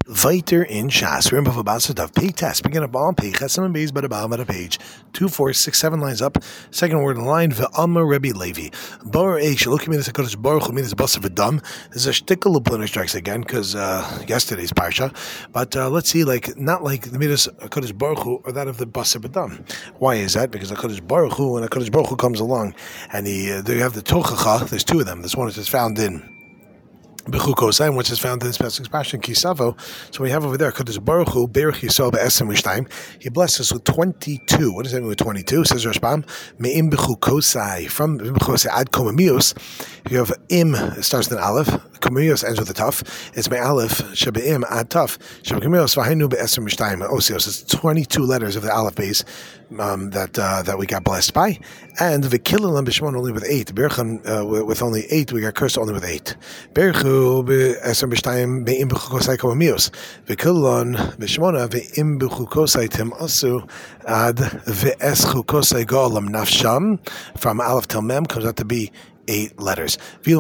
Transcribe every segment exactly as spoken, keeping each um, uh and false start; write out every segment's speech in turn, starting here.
Viter in Shas. Remember for Basat of Pay test. Begin up on Pay Chesam Beis by the bottom of the page. Two, four, six, seven lines up. Second word in line. Ve'amar Rebbe Levi. Bar Eish. Look at me. This is Hakadosh Baruch Hu. Means Basat V'Dam. This is a shtickle of Lunar Strikes again because uh, yesterday's parsha. But uh, let's see, like not like the Midas Hakadosh Baruch Hu or that of the Basat V'Dam. Why is that? Because Hakadosh Baruch Hu and Hakadosh Baruch Hu comes along, and he uh, they have the Tochacha. There's two of them. This one is just found in Bechukosai, which is found in this passage expression Kisavo. So we have over there Kadosh Baruch Hu Berich Yisrael be'esem v'shtayim. He blesses us with twenty-two. What does that mean with twenty-two? Says Rashbam Me'im Bechukosai, from Bechukosai ad Komamios. You have im, it starts with an aleph. Komamios ends with a taf. It's me'aleph shebe'im ad taf. Shebe'komamios v'hainu be'esem v'shtayim osios. It's twenty-two letters of the aleph base um, that uh, that we got blessed by. And v'kilalim b'shmon only with eight. Berchan uh, with only eight. We got cursed only with eight. Berchu be'esem b'shtayim be'im b'chukosai komamios. V'kilon b'shmona ve'im b'chukosai tim asu ad ve'es chukosai go'olam nafsham. From aleph till mem comes out to be eight letters. There's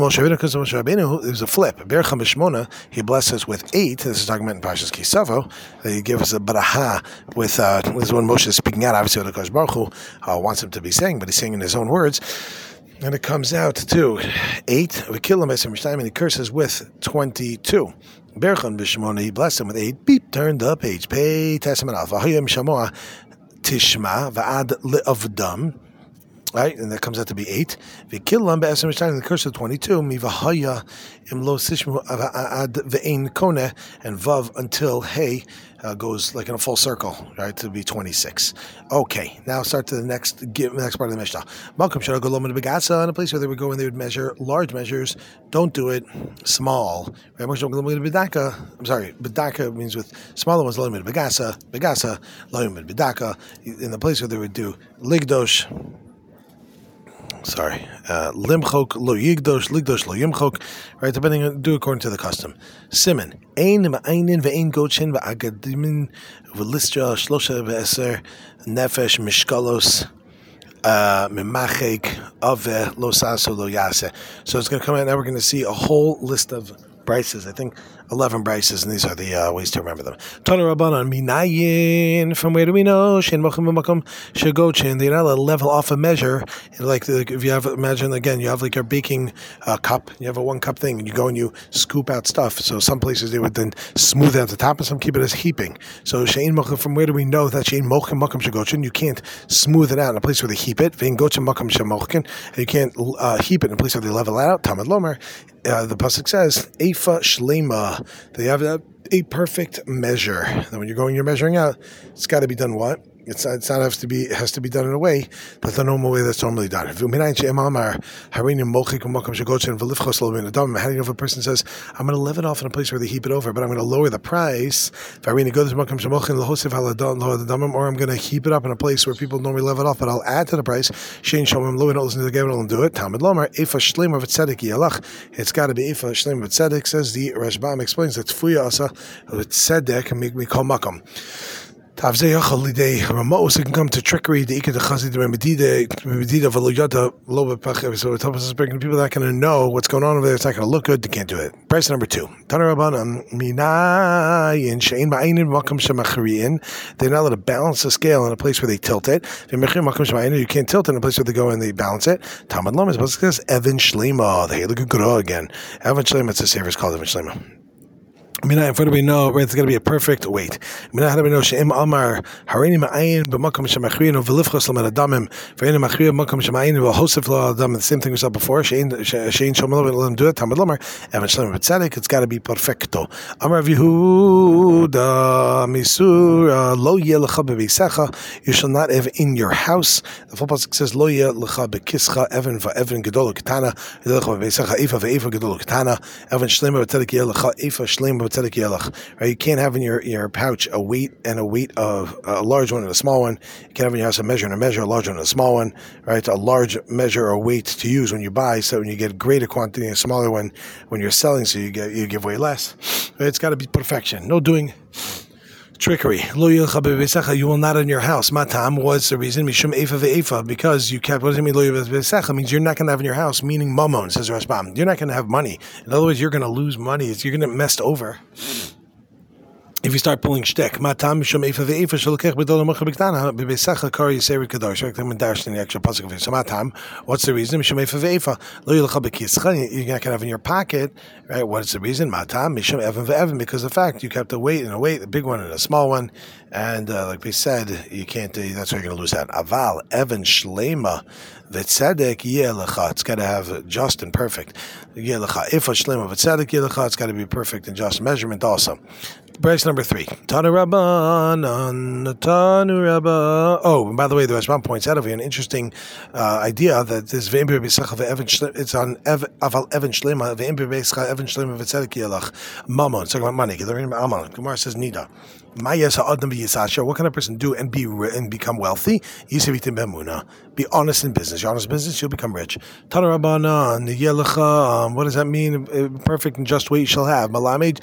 a flip. Bercham B'Shmona, he blesses with eight. This is talking about in Parshas Kisavo. He gives us a baraha with, uh, this is when Moshe is speaking out, obviously what Hakadosh Baruch Hu uh, wants him to be saying, but he's saying in his own words. And it comes out to eight. We kill him, and he curses with twenty-two. Bercham B'Shmona, he blessed him with eight. Beep, turn the page. Pay Testament Alpha. Hayim Shamoa Tishma Va'ad Li'avdam. Right, and that comes out to be eight. V'kilam be'esem v'shtayim, the curse of twenty-two. Mivahaya imlo sishmu ad ve'ein kone, and vav until hey uh, goes like in a full circle, right, to be twenty-six. Okay, now start to the next give, next part of the Mishnah. Malcolm shall go lomad begasa, in a place where they would go and they would measure large measures. Don't do it small. Right, I'm sorry, bedaka means with smaller ones lomad begasa, begasa lomad bedaka. In the place where they would do ligdosh. Sorry, uh, limchok lo yigdosh, ligdosh lo yimchok, right? Depending on, do according to the custom. Siman, ein ma'ainin ve'ein gochin va'agadimin v'listra shlosha ve'eser nefesh mishkalos mimachek ave lo saso lo yase. So it's going to come out now. We're going to see a whole list of brices. I think eleven brices, and these are the uh, ways to remember them. Tana Rabbanan minayin. From where do we know? Shein makom b'makom shegochin. They're not allowed to level off a measure. Like the, if you have, imagine again, you have like your baking uh, cup. You have a one cup thing, and you go and you scoop out stuff. So some places they would then smooth out the top, and some keep it as heaping. So shein makom. From where do we know that shein makom makom shegochin? You can't smooth it out in a place where they heap it. Vein gochin makom shemochin. You can't uh, heap it in a place where they level it out. Talmud Lomer. Uh, the pasuk says, "Eifa shlema." They have a, a perfect measure. And when you're going, you're measuring out. It's got to be done what? It's not, it's not have to be. It has to be done in a way, but the normal way that's normally done. How do you know if a person says, "I'm going to live it off in a place where they heap it over, but I'm going to lower the price"? Or I'm going to heap it up in a place where people normally live it off, but I'll add to the price. Shein shomim lo, don't listen to the Gavin and do it. Talmud Lomer, Eifa Shlema v'tzedek yalach. It's got to be Eifa Shlema v'tzedek. Says the Rashbam explains that Tfuya asa v'tzedek and make me call makam. It can come to trickery. So it helps us bring people that are going to know what's going on over there. It's not going to look good. They can't do it. Price number two. They're not allowed to balance the scale in a place where they tilt it. You can't tilt it in a place where they go and they balance it. Talmud Lomer says Evan Shlema. They look good again. Evan Shlema. It's a saver. It's called Evan Shlema. Mina, how do we know? Right, it's going to be a perfect weight. Mina, how do we know? She'im Amar Harini Ma'ayin b'Makom Shemachriyin uV'Lifchos Lamed Adamim V'Ein Machriyin Makom Shemayin v'Hosef Lo Adam. The same thing we saw before. She'in She'in Shomel let them do it. Talmud Lomer Evan Shlema B'Tzedek. It's got to be perfecto. Amar Yehuda Misura Lo Yeh Lecha B'Beisecha. You shall not have in your house. The full pasuk says Lo Yeh Lecha B'Kischa Evan v'Evan Gedol Ketana Lecha B'Beisecha Eifa v'Eifa Gedol Ketana Evan Shlema B'Tzedek Yeh Lecha Eifa Shlema. Right, you can't have in your, your pouch a weight and a weight of a large one and a small one. You can't have in your house a measure and a measure, a large one and a small one. Right, a large measure or weight to use when you buy. So when you get greater quantity, a smaller one when you're selling, so you get you give way less. Right, it's got to be perfection. No doing trickery. Lo yilcha bebesecha, you will not in your house. Matam was the reason. Mishum efa ve'efa, because you kept. What does it mean? Lo yilcha bebesecha means you're not going to have in your house. Meaning mamon, says Rashbam. You're not going to have money. In other words, you're going to lose money. You're going to get messed over. If you start pulling shtick, matam mishum efa ve'efa shalokech b'dol ha'mocha b'ktana b'beisach kari yiseri kadosh. Right, I'm dashing the extra pasuk of it. So matam, what's the reason? Mishum efa ve'efa lo yilcha b'kischa. You're not gonna have in your pocket, right? What's the reason? Matam mishum evan ve'evan, because of the fact you kept a weight and a weight, a big one and a small one, and uh, like we said, you can't. Uh, that's why you're gonna lose that. Aval evan shlema. V'tzedek yelecha. It's got to have just and perfect. Yelecha. Ifa shlema v'tzedek yelecha. It's got to be perfect and just measurement also. Brace number three. Tanu Rabbanan, Tanu Rabba. Oh, and by the way, the Rashbam points out of here an interesting uh, idea that this ve'imber b'sacha ve'evan shlema. It's on aval evan shlema ve'imber b'sacha evan shlema v'tzedek yelech. Mammon. It's talking about money. Gemara says nida. What can a person do and be and become wealthy? Be honest in business. You're honest in business, you'll become rich. What does that mean? Perfect and just weight you shall have.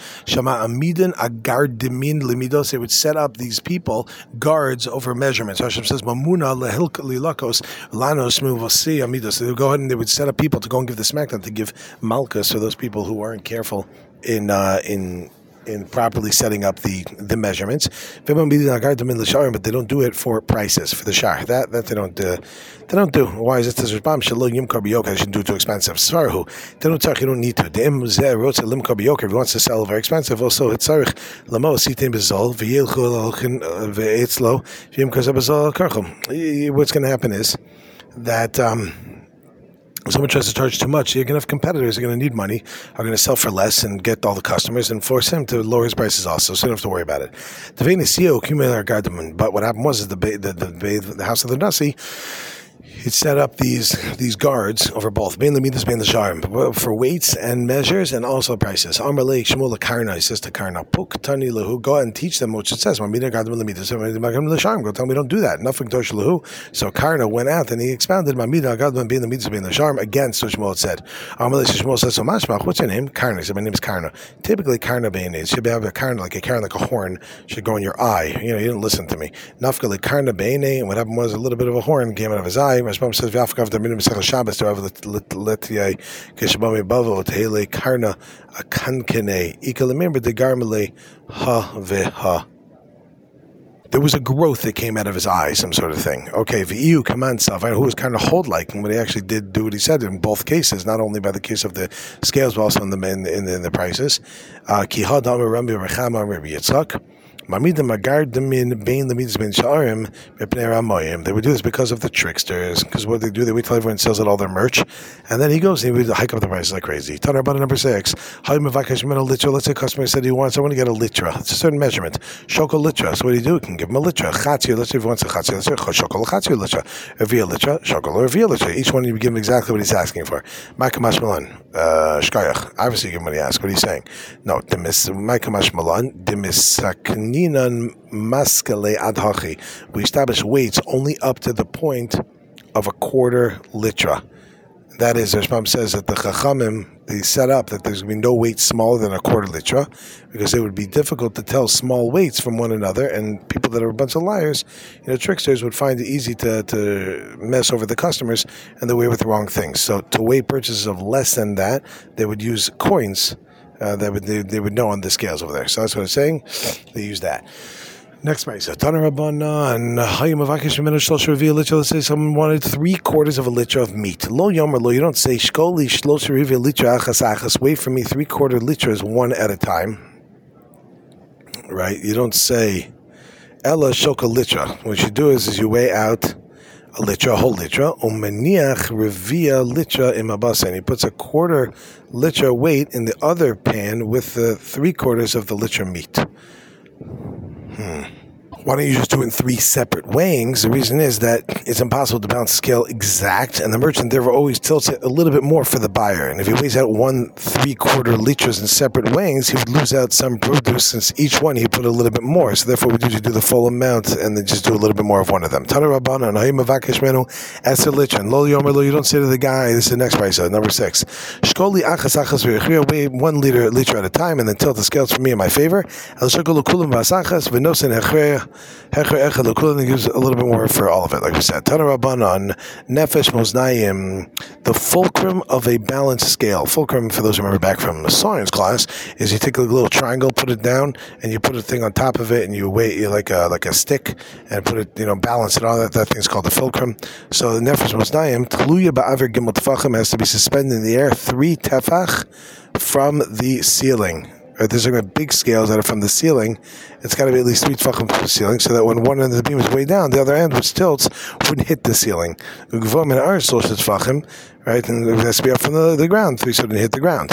They would set up these people guards over measurements. Hashem says, they would go ahead and they would set up people to go and give the smackdown, to give malchus for those people who aren't careful in uh, in. in properly setting up the, the measurements, but they don't do it for prices, for the shah. That that they don't do. They don't do. Why is it? They shouldn't do it too expensive. Svarhu. They don't talk. You don't need to. If he wants to sell very expensive, also it's what's going to happen is that. Um, If someone tries to charge too much, you're going to have competitors who are going to need money, are going to sell for less and get all the customers and force him to lower his prices also, so you don't have to worry about it. But what happened was is the, the, the, the house of the Nasi, it set up these these guards over both bein lemidas bein l'sharim for weights and measures and also prices. Amar leik Shmuel Karna, he says to Karna, Puk tani lehu, go and teach them which it says. Go tell me don't do that. Nothing tosh lehu. So Karna went out and he expounded Mamida Gadman bein lemidas bein l'sharim against what Shmuel said. Amar leik Shmuel says, so mashmach, what's your name? Karna. He said, my name is Karna. Typically Karna bein it should have a Karna like a Karna like a horn should go in your eye. You know, you didn't listen to me. Nafka like Karna bein, and what happened was a little bit of a horn came out of his eye. Rashbam says v'afkav the minim sechel Shabbos to have letiyai kishbami bavo tehele karna akankene ikalemimber de garmele ha veha. There was a growth that came out of his eye, some sort of thing. Okay, v'iyu kamansav, who was kind of hold like when he actually did do what he said in both cases, not only by the case of the scales, but also in the in, in, in the prices. Ki hadam Rabbi Rechama Rabbi Yitzchak. They would do this because of the tricksters, because what they do, they wait till everyone sells out all their merch, and then he goes and he would hike up the prices like crazy. Tanar Bana number six. Let's say a customer said he wants, I want to get a litra. It's a certain measurement. Shokol litra. So what do you do? You can give him a litra. Chatzir, let's say if he wants a chatzir, let's say shokol chatzir litra. A via litra, shokol or via litra. Each one you give him exactly what he's asking for. Makamash Malan, shkayach. Obviously, give him what he asks. What he's saying? No, demis Makamash Malan, demisakni. We establish weights only up to the point of a quarter litra. That is, Rashbam says that the Chachamim, they set up that there's going to be no weight smaller than a quarter litra, because it would be difficult to tell small weights from one another, and people that are a bunch of liars, you know, tricksters would find it easy to, to mess over the customers and they weigh with the wrong things. So to weigh purchases of less than that, they would use coins. Uh, that would they, they would know on the scales over there. So that's what I'm saying. They use that. Next price. Tanar Rabbanan. Let's say someone wanted three quarters of a litra of meat. Lo yomer lo. You don't say shkoli shlosha rivia litra achas achas. Wait for me three quarter litras one at a time. Right. You don't say ella shoka litra. What you do is, is you weigh out a litra, a whole litra, umeniach revia litra imabasa, and he puts a quarter litra weight in the other pan with the three quarters of the litra meat. Hmm. Why don't you just do it in three separate weighings? The reason is that it's impossible to balance the scale exact, and the merchant therefore always tilts it a little bit more for the buyer. And if he weighs out one three-quarter liters in separate weighings, he would lose out some produce, since each one he put a little bit more. So therefore, we usually do the full amount and then just do a little bit more of one of them. Tana Rabbanan, Hayim Avakesh Menu, Eser Litrin. Lo Yomer Lo, you don't say to the guy, this is the next price, uh, number six. Shkoli Achas Achas V'Yechriya, weigh one liter, liter at a time, and then tilt the scales for me in my favor. El Shkolu Kulam V'Asachas V'Nosen Hechriya. Hecher echad l'kulan gives a little bit more for all of it, like we said. Tana Rabbanan, nefesh moznayim, the fulcrum of a balance scale. Fulcrum, for those who remember back from the science class, is you take a little triangle, put it down, and you put a thing on top of it, and you weigh you like a like a stick, and put it, you know, balance it on. That that thing's called the fulcrum. So the nefesh moznayim, tluya ba'aver gimel tefachim, has to be suspended in the air three tefach from the ceiling. Right, there's like big scales that are from the ceiling. It's got to be at least three tefachim from the ceiling, so that when one end of the beam is way down, the other end, which tilts, wouldn't hit the ceiling. Right, and it has to be up from the, the ground, three so it didn't hit the ground.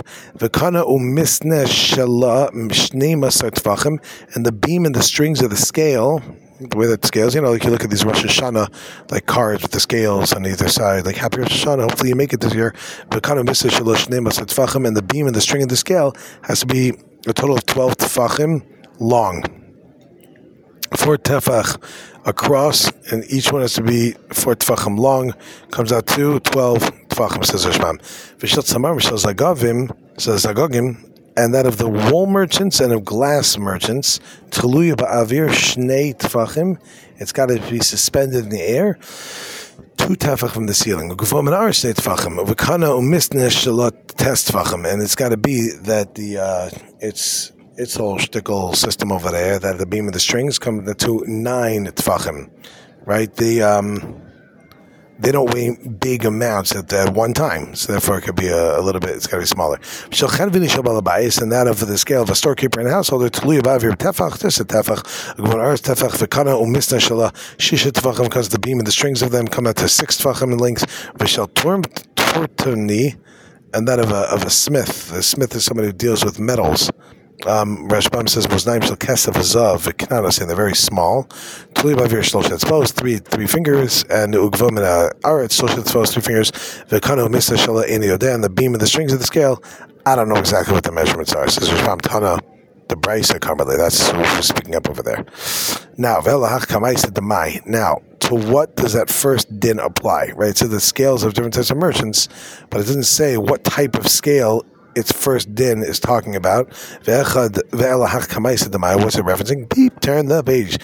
And the beam and the strings of the scale, the way that scales, you know, like you look at these Rosh Hashanah, like cards with the scales on either side, like Happy Rosh Hashanah, hopefully you make it this year. And the beam and the string of the scale has to be a total of twelve tefachim long. Four tefach across, and each one has to be four tefachim long. Comes out to twelve tefachim, says Rashbam. V'shel tzamar, v'shel zagavim, says Zagogim, and that of the wool merchants and of glass merchants, tluya ba'avir shnei tefachim, it's got to be suspended in the air, two tefach from the ceiling. Ugufom and arshnei tefachim, v'kana umisne shalot test tefachim, and it's got to be that the uh, it's its whole shtickle system over there, that the beam of the strings come to nine tefachim, right? The um. They don't weigh big amounts at, at one time, so therefore it could be a, a little bit, it's got to be smaller. And that of the scale of a storekeeper and householder, tefach, just a tefach, because the beam and the strings of them come out to six tefachim in length, and that of a, of a smith. A smith is somebody who deals with metals. Um, Rashbam says Moznaim shel kesef azav v'knanos, and they're very small. Tuli bavir shloshet tzvos, three three fingers, and ugvom and aretz shloshet tzvos, three fingers. V'kanu misa shela eni yodeh, and the beam and the strings of the scale. I don't know exactly what the measurements are. Says Rashbam Tana, the brisa Karmeli. That's who's speaking up over there. Now ve'lahach kamaisa demai. Now, to what does that first din apply? Right. So the scales of different types of merchants, but it doesn't say what type of scale its first din is talking about. What's it referencing? Deep, turn the page.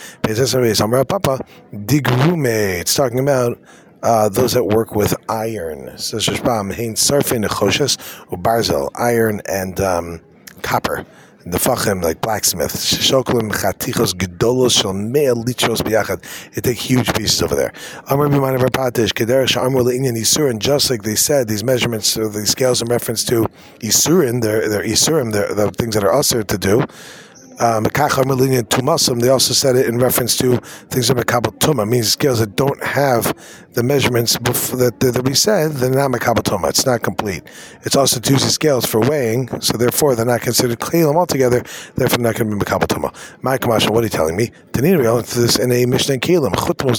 It's talking about uh, those that work with iron. Says Rashbam, hein sarfei nechoshes ubarzel, iron and um, copper. The fachim, like blacksmiths, shoklim chatichos gedolos shel mea litros biyachad. They take huge pieces over there. Amar b'manav rapatish kederach she'amru le'inyan yisurin. Just like they said, these measurements, uh, these scales in reference to yisurin, they're they're yisurim, they're the things that are usher to do. Um, they also said it in reference to things that are Mekabel Tumah, means scales that don't have the measurements before, that, that we said, they're not Mekabel Tumah. It's not complete. It's also two scales for weighing, so therefore they're not considered Kleilim altogether, therefore they're not going to be Mekabel Tumah. My Kamash, what are you telling me? Tanina, we into this in a Mishnah Keilim.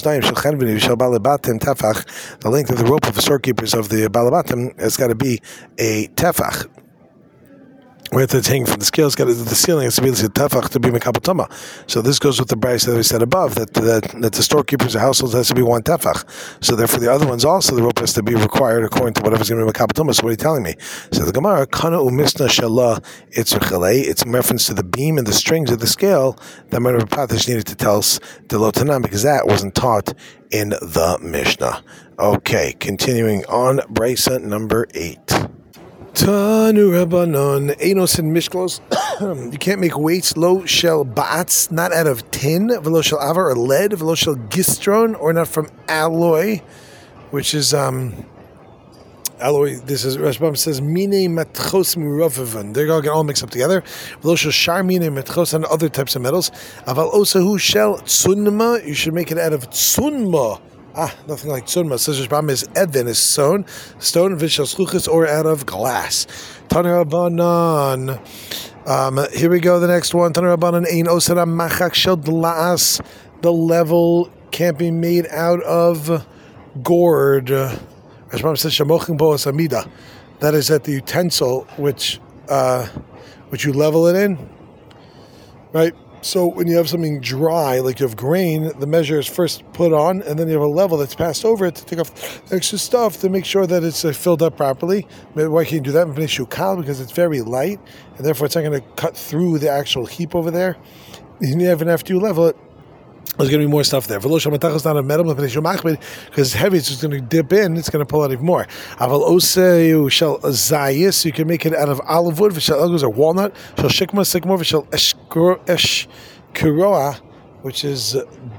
The length of the rope of the storekeepers of the Balabatim has got to be a tefach. Where it's hanging from the scales, got to the ceiling, it's to be tefach to be mekabel tumah. So this goes with the brayso that we said above, that that, that the storekeepers of households has to be one tefach. So therefore the other ones also, the rope has to be required according to whatever's going to be mekabel tumah. So what are you telling me? So the Gemara, kana umisna shala itzrichalei, it's in reference to the beam and the strings of the scale that Merav Patish needed to tell us the lotanam, because that wasn't taught in the Mishnah. Okay, continuing on, brayso number eight. Tanu Rabbanon, Enos and Mishklos. You can't make weights lo shel ba'atz, not out of tin, velo shel avar or lead, velo shel gistron, or not from alloy, which is um alloy. This is Rashbam says mine matchos miravivan. They're gonna get all mixed up together. Velo shel shar mine matchos and other types of metals. Aval osahu shel tsunma. You should make it out of tsunma. Ah, nothing like tzunma. Says Rashbam is edvin, is stone, stone vishal sluchis, or out of glass. Taner Rabbanan. Um, here we go. The next one. Taner Rabbanan ein osara machak shel dlaas. The level can't be made out of gourd. Rashbam says shamochim bo asamida. That is at the utensil which uh, which you level it in, right? So when you have something dry, like you have grain, the measure is first put on, and then you have a level that's passed over it to take off extra stuff to make sure that it's uh, filled up properly. Why can't you do that? Because it's very light, and therefore it's not going to cut through the actual heap over there. And even after you level it, There's going to be more stuff there. Because it's heavy, it's just going to dip in, it's going to pull out even more. Aval oseu shel zayis, you can make it out of olive wood, v'shel elgos or walnut, shel shikma, sycamore, v'shel eshkiroa, which is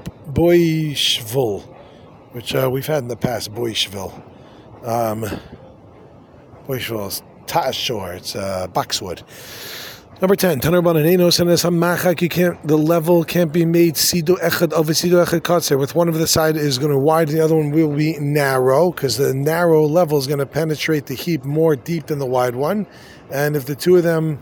boishvul, which uh, we've had in the past, boishvul. Um, boishvul is ta'ashor, it's uh, boxwood. Number ten, Tanar Bananenos and some machak. You can't. The level can't be made sido echad of a sido echad katzer. With one of the side is going to widen, the other one will be narrow, because the narrow level is going to penetrate the heap more deep than the wide one. And if the two of them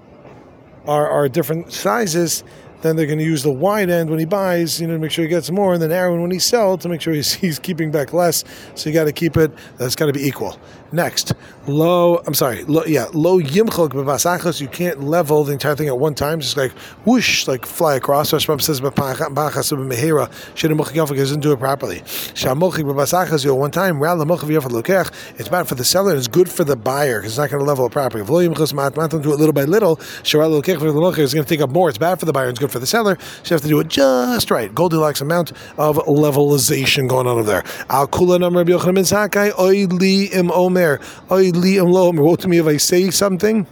are are different sizes, then they're going to use the wide end when he buys, you know, to make sure he gets more, and the narrow end when he sells to make sure he's, he's keeping back less. So you got to keep it. That's got to be equal. Next, low. I'm sorry. Low, yeah, low yimchok b'basachos. You can't level the entire thing at one time. Just like whoosh, like fly across. Rashbam says b'pachas b'mehera shouldn't mochik because doesn't do it properly. Shamochik b'basachos you one time. Rather mochik v'yafad lokech. It's bad for the seller and it's good for the buyer because it's not going to level it properly. If low yimchos mat matam do it little by little. Sharal lokech v'lochech is going to take up more. It's bad for the buyer and it's good for the seller. So you have to do it just right. Goldilocks amount of levelization going on over there. Al kula number Rabbi Yochanan ben Zakkai oidli im omer. Oidli im lo omer. Woe to me if I say something.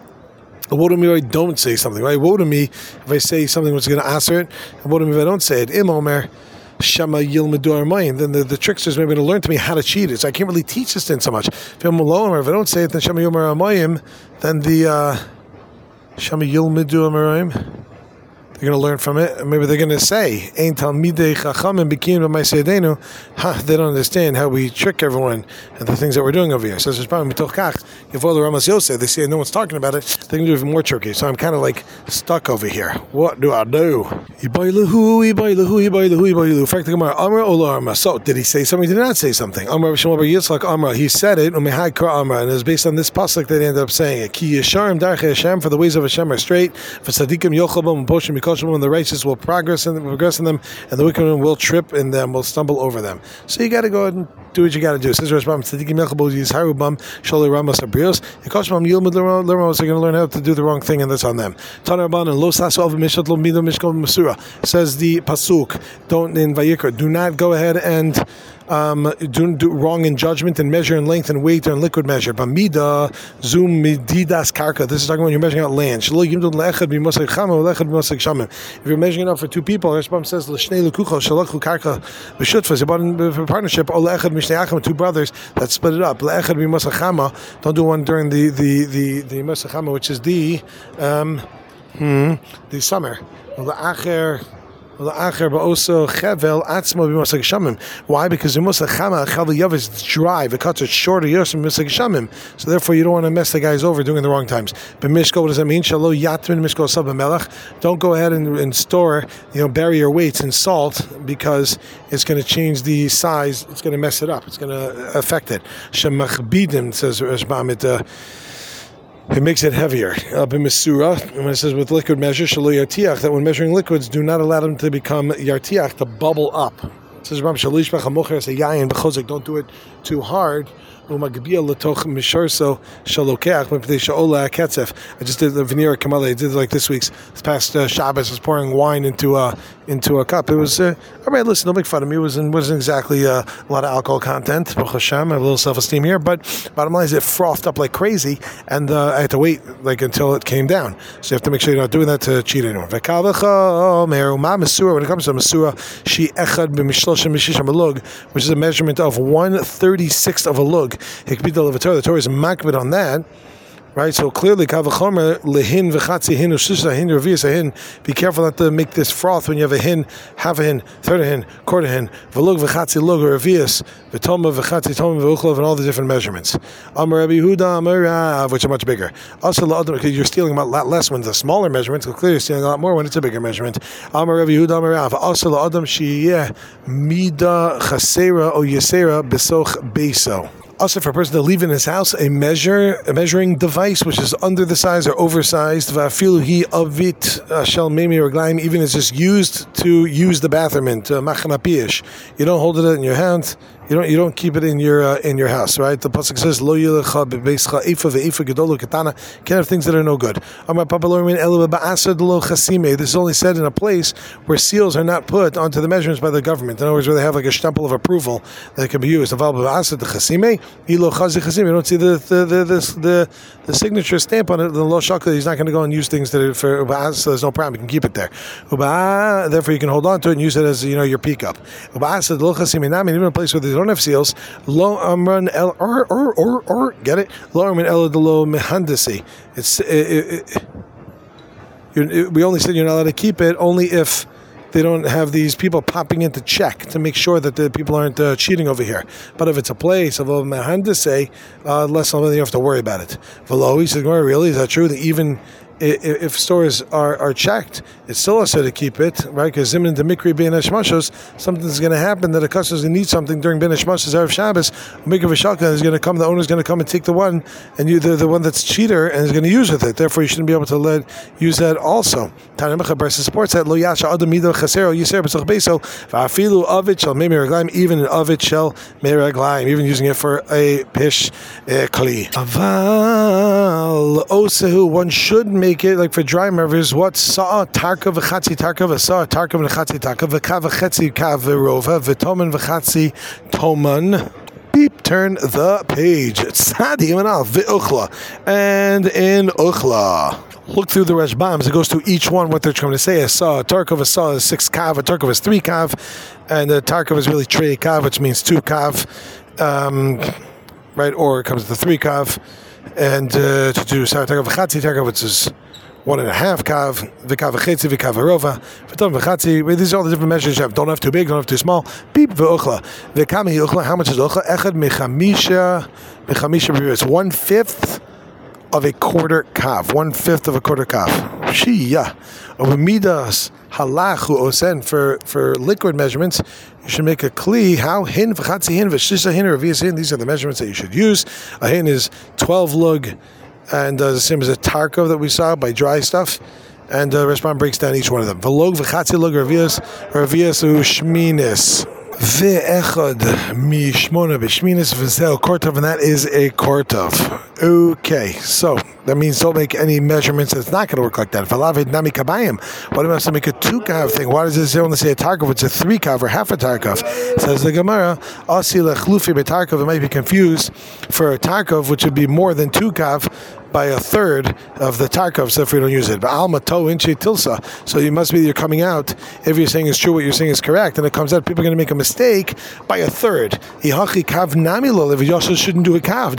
Woe to me if I don't say something. Right? Woe to me if I say something which is going to answer it. And woe to me if I don't say it. Im omer. Shama yilmedu armayim. Then the, the tricksters may be able to learn to me how to cheat it. So I can't really teach this thing so much. If I'm alone or if I don't say it, then Shama yomer armayim. Then the uh, Shama yilmedu armayim. They're going to learn from it. Maybe they're going to say, "Ein talmidei chachamim bikin b'ma'aseh." Ha! They don't understand how we trick everyone and the things that we're doing over here. So there's probably mitoch kach. If all the Ramas Yosef, they say no one's talking about it, they can do even more tricky. So I'm kind of like stuck over here. What do I do? Ibaylahu, ibaylahu, ibaylahu, ibaylahu. In fact, the Gemara Amra Ola Amra. So did he say something? Did he not say something? Amra Shmuel bar Yitzchak Amra. He said it. Umehai kar Amra, and it was based on this pasuk that he ended up saying it. Ki yesharim darchei Hashem, for the ways of Hashem are straight. For tzadikim yochabam u'poshim mikol. And the righteous will progress in, progress in them, and the wicked will trip in them, will stumble over them. So you got to go ahead and do what you got to do. Says Rashbam, tzadikim yelchabu yizharu sholei ramas abrios. Yikoshbam yilmud l'ramos. They're going to learn how to do the wrong thing, and that's on them. Tanar Rabban and lo sasu av mishat lo mido mishkol masura. Says the pasuk, don't in Vayikra, do not go ahead and Um, do, do wrong in judgment and measure in length and weight and liquid measure. Bamida zoom mididas karka. This is talking about when you're measuring out land. If you're measuring it out for two people, Rashbam says l'shnei lekucha shalachu karka b'shutfas. You bought in partnership. Or le'echad mishnei acham, two brothers that split it up. Le'echad b'masachama. Don't do one during the the the the masachama, which is the um hmm, the summer. Le'acher. Why? Because the musachama chavel yav is dry. The cuts are shorter years from musach. So therefore, you don't want to mess the guys over doing it the wrong times. But mishko, what does that mean? Shalo yatmin mishko sab melach. Don't go ahead and, and store, you know, bury your weights in salt because it's going to change the size. It's going to mess it up. It's going to affect it. Shemachbidim, says Rashbam. It uh, It makes it heavier. Uh, B'misura, when it says with liquid measure, shalo yartiach, that when measuring liquids, do not allow them to become yartiach, to bubble up. It says, Ram shalish b'chamocher as a yayin b'chozik, don't do it too hard. Umagbiya letoch misharso shalokeach mepnei shaola ketzef. I just did the veneer kamale. I did it like this week's this past uh, Shabbos. Was pouring wine into a into a cup. It was uh, all right. Listen, don't make fun of me. It wasn't wasn't exactly uh, a lot of alcohol content. Baruch Hashem, I have a little self esteem here. But bottom line is, it frothed up like crazy, and uh, I had to wait like until it came down. So you have to make sure you're not doing that to cheat anyone. When it comes to mesura, she echad b'mishloshem mishisham alug, which is a measurement of one thirty sixth of a lug. The Torah is makbid on that, right? So clearly, kavachomer lehin v'chatzi hin u'shusha hin revius hin. Be careful not to make this froth when you have a hin, half a hin, third a hin, quarter hin, v'lug v'chatzi lug revius v'toma v'chatzi toma v'uchlov, and all the different measurements. Amar Rabbi Yehuda Amar Rav, which are much bigger. Also, because you're stealing a lot less when it's a smaller measurement. So clearly, you're stealing a lot more when it's a bigger measurement. Amar Rabbi Yehuda Amar Rav. Also, la'adam sheyeh mida chasera o yesera besoch beiso. Also, for a person to leave in his house a measure, a measuring device which is under the size or oversized, va'afilu hi avit shel memi reglaim, even if it's just used to use the bathroom in, to machana piyish. You don't hold it in your hand, You don't you don't keep it in your uh, in your house, right? The pasuk says lo yilecha bebeischa efa ve'efa gedolu katana. Can't have things that are no good. Amar Papa lo min elu ba'asad lo chasime. This is only said in a place where seals are not put onto the measurements by the government. In other words, where they have like a stempel of approval that can be used. Aval ba'asad chasime ilo chazi chasime. You don't see the the the the, the, the signature stamp on it. The lo shakla. He's not going to go and use things that are for uba'as. So there's no problem. You can keep it there. Uba, therefore, you can hold on to it and use it as you know your pickup. Uba'asad lo chasime. Now, even in a place where they don't have seals, lo amran el or or or or get it lo amran el de lo mehandasi. It's it, it, it, it, we only said you're not allowed to keep it only if they don't have these people popping in to check to make sure that the people aren't uh, cheating over here. But if it's a place of a mehandasi, uh, less than you have to worry about it. V'lo, he says, really, is that true that even if stores are, are checked, it's still also to keep it, right? Because zimin de mikri ben hashmashos, something's going to happen that a customer's going to need something during ben hashmashos erev Shabbos. Mikra v'shalka is going to come. The owner's going to come and take the one, and you the the one that's cheater and is going to use with it. Therefore, you shouldn't be able to let use that also. Tana Mechaber supports that lo yasha adam mido chasero yiser b'soch beso va'afilu avit shel mei meraglaim, even an avit shel meraglaim, even using it for a pish kli. Aval osehu, one should make it like for dry rivers. What saw tarka v'chatzi tarka v'saw tarka v'chatzi tarka v'kav v'chatzi kav v'rova v'toman v'chatzi toman. Beep, turn the page. Tzadi manal v'uchla, and in uchla. Look through the Rashbams. It goes to each one what they're trying to say. A saw, a tarkov, a saw is six kav, a tarkov is three kav, and a tarkov is really trei kav, which means two kav, um, right? Or it comes to three kav, and uh, to do saw tarkov v'chatzi tarkov, which is one and a half kav, v'kav v'chetzi, v'kav v'rova, v'ton v'chatzi. These are all the different measures you have. Don't have too big, don't have too small. Beep v'uchla. V'kami uchla, how much is uchla? Echad mechamisha, mechamisha, it's one fifth of a quarter kav. One fifth of a quarter kav. Shia. Midas halachu osen, for for liquid measurements, you should make a kli. How? Hin v'chatzi hin v'shisa hin revias hin. These are the measurements that you should use. A hin is twelve lug, and uh, the same as a tarkov that we saw by dry stuff. And uh, Rashbam breaks down each one of them. V'log v'chatzi lug revias revias u'shminis. Ve'echad mishmona b'shminis v'zeo kortov, and that is a kortov. Okay, so that means don't make any measurements. It's not going to work like that. V'lavid nami kabayim. What about to make a two kav thing? Why does it only say a tarkov? It's a three kav or half a tarkov. Says the Gemara, asi lechlufi b'tarkov. It might be confused for a tarkov, which would be more than two kav, by a third of the tarkov, so if we don't use it. But alma to inche tilsa. So you must be you're coming out, if you're saying is true, what you're saying is correct, and it comes out, people are going to make a mistake by a third. Ihachi kav namilo, if you also shouldn't do a kav.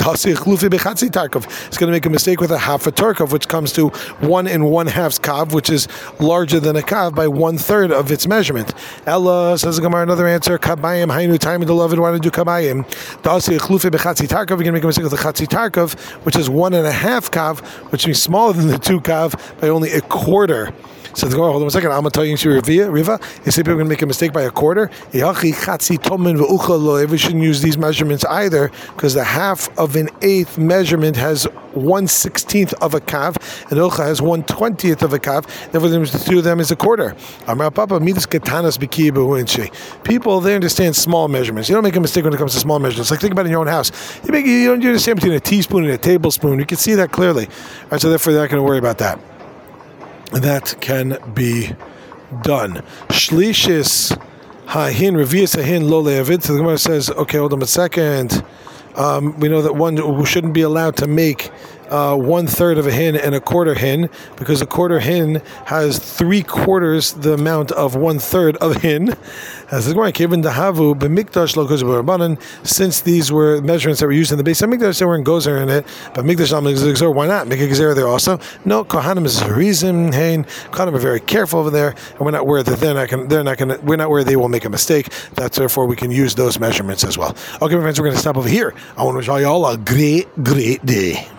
It's going to make a mistake with a half a tarkov, which comes to one and one half kav, which is larger than a kav by one third of its measurement. Ella, says the Gemara, another answer, kabayim, hainu, time of the loved, want to do kabayim. Dasi chlufi bechatzi tarkov, you're going to make a mistake with the chatzi tarkov, which is one and a half kav, which means smaller than the two kav by only a quarter. So the Gemara, hold on a second. I'm going to tell you Riva. You say people are going to make a mistake by a quarter. We shouldn't use these measurements either, because the half of an eighth measurement has one sixteenth of a kav, and Ilcha has one twentieth of a kav. Therefore, the two of them is a quarter. People, they understand small measurements. You don't make a mistake when it comes to small measurements. Like think about it in your own house. You make you don't understand between a teaspoon and a tablespoon. You can see that clearly. All right, so therefore, they're not going to worry about that. That can be done. Shlishis hahin revius hahin lo le'avid. So the Gemara says, okay, hold on a second. Um, we know that one who shouldn't be allowed to make uh, one third of a hin and a quarter hin, because a quarter hin has three quarters the amount of one third of hin. As the Gemara given the havu b'mikdash lo gozer b'rabbanan, since these were measurements that were used in the base of mikdash, there weren't gozer in it, but mikdash not gozer. Why not make a gezer there also? No, kohanim is a reason. Hein, kohanim are very careful over there, and we're not worried that they're not going. They're not going. We're not worried they will make a mistake. That's therefore we can use those measurements as well. Okay, my friends, we're going to stop over here. I want to wish all y'all a great, great day.